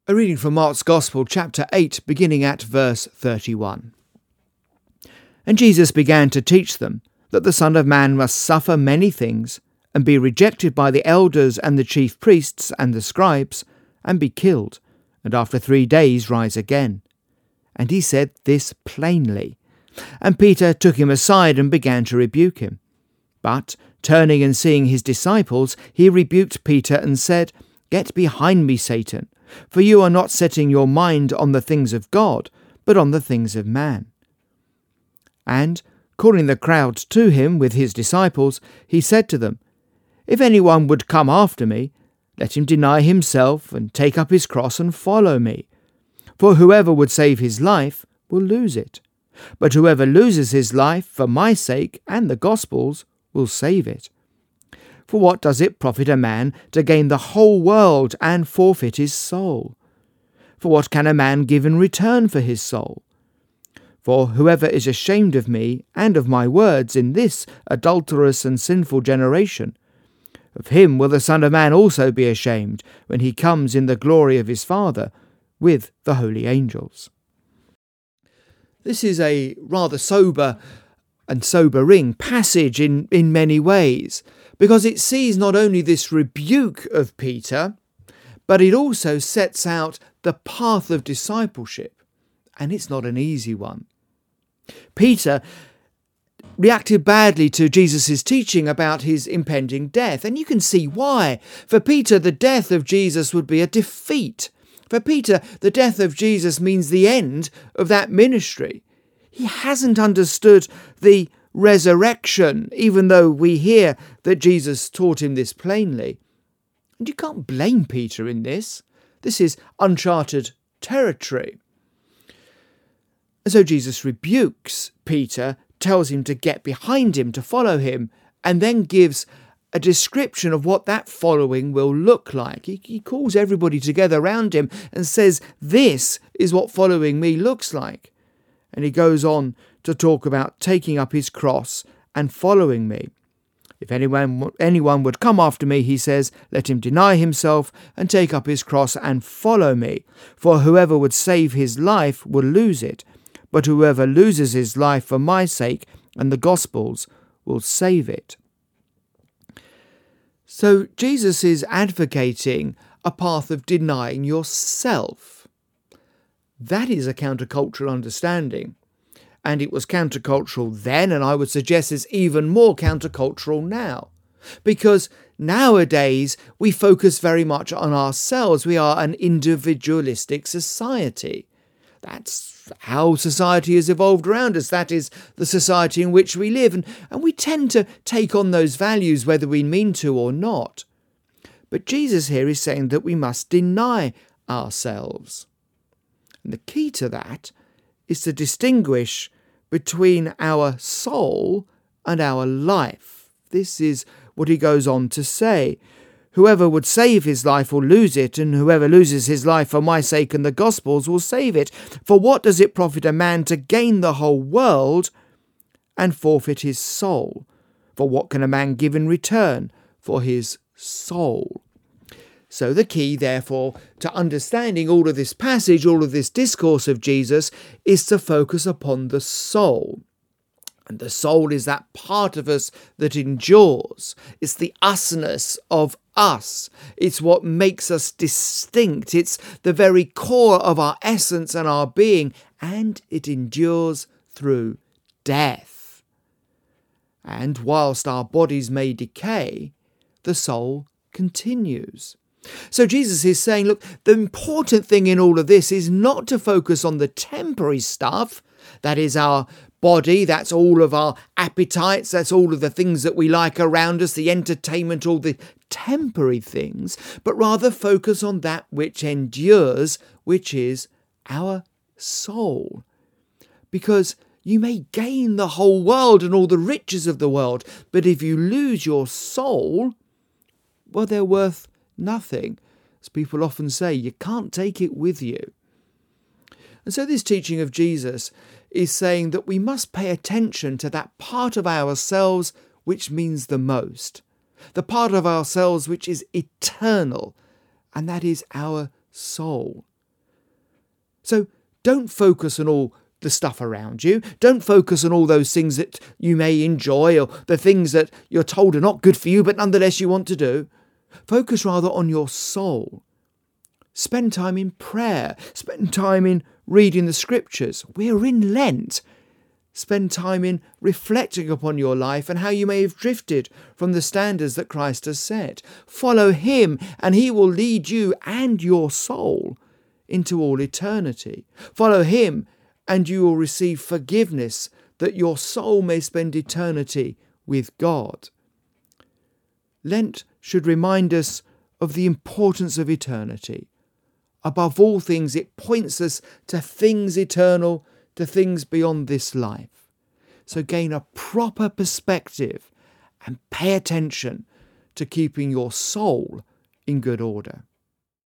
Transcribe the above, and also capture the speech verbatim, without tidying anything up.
A reading from Mark's Gospel, chapter eight, beginning at verse thirty-one. And Jesus began to teach them that the Son of Man must suffer many things, and be rejected by the elders and the chief priests and the scribes, and be killed, and after three days rise again. And he said this plainly. And Peter took him aside and began to rebuke him. But, turning and seeing his disciples, he rebuked Peter and said, Get behind me, Satan, for you are not setting your mind on the things of God, but on the things of man. And, calling the crowds to him with his disciples, he said to them, If anyone would come after me, let him deny himself and take up his cross and follow me. For whoever would save his life will lose it, but whoever loses his life for my sake and the gospel's will save it. For what does it profit a man to gain the whole world and forfeit his soul? For what can a man give in return for his soul? For whoever is ashamed of me and of my words in this adulterous and sinful generation, of him will the Son of Man also be ashamed when he comes in the glory of his Father with the holy angels. This is a rather sober and sobering passage in, in many ways, because it sees not only this rebuke of Peter, but it also sets out the path of discipleship, and it's not an easy one. Peter reacted badly to Jesus' teaching about his impending death, and you can see why. For Peter, the death of Jesus would be a defeat. For Peter, the death of Jesus means the end of that ministry. He hasn't understood the resurrection, even though we hear that Jesus taught him this plainly. And you can't blame Peter in this. This is uncharted territory. And so Jesus rebukes Peter, tells him to get behind him, to follow him, and then gives a description of what that following will look like. He, he calls everybody together around him and says, this is what following me looks like. And he goes on to talk about taking up his cross and following me. If anyone, anyone would come after me, he says, let him deny himself and take up his cross and follow me. For whoever would save his life will lose it, but whoever loses his life for my sake and the gospel's will save it. So Jesus is advocating a path of denying yourself. That is a countercultural understanding. And it was countercultural then, and I would suggest it's even more countercultural now. Because nowadays we focus very much on ourselves. We are an individualistic society. That's how society has evolved around us. That is the society in which we live. And, and we tend to take on those values whether we mean to or not. But Jesus here is saying that we must deny ourselves. And the key to that is to distinguish between our soul and our life. This is what he goes on to say. Whoever would save his life will lose it, and whoever loses his life for my sake and the gospel's will save it. For what does it profit a man to gain the whole world and forfeit his soul? For what can a man give in return for his soul? So the key, therefore, to understanding all of this passage, all of this discourse of Jesus, is to focus upon the soul. And the soul is that part of us that endures. It's the usness of us. It's what makes us distinct. It's the very core of our essence and our being, and it endures through death. And whilst our bodies may decay, the soul continues. So Jesus is saying, look, the important thing in all of this is not to focus on the temporary stuff, that is our body, that's all of our appetites, that's all of the things that we like around us, the entertainment, all the temporary things, but rather focus on that which endures, which is our soul. Because you may gain the whole world and all the riches of the world, but if you lose your soul, well, they're worth nothing. As people often say, you can't take it with you. And so this teaching of Jesus is saying that we must pay attention to that part of ourselves which means the most, the part of ourselves which is eternal, and that is our soul. So don't focus on all the stuff around you. Don't focus on all those things that you may enjoy or the things that you're told are not good for you, but nonetheless you want to do. Focus rather on your soul. Spend time in prayer. Spend time in reading the scriptures. We're in Lent. Spend time in reflecting upon your life and how you may have drifted from the standards that Christ has set. Follow him and he will lead you and your soul into all eternity. Follow him and you will receive forgiveness that your soul may spend eternity with God. Lent should remind us of the importance of eternity. Above all things, it points us to things eternal, to things beyond this life. So gain a proper perspective and pay attention to keeping your soul in good order.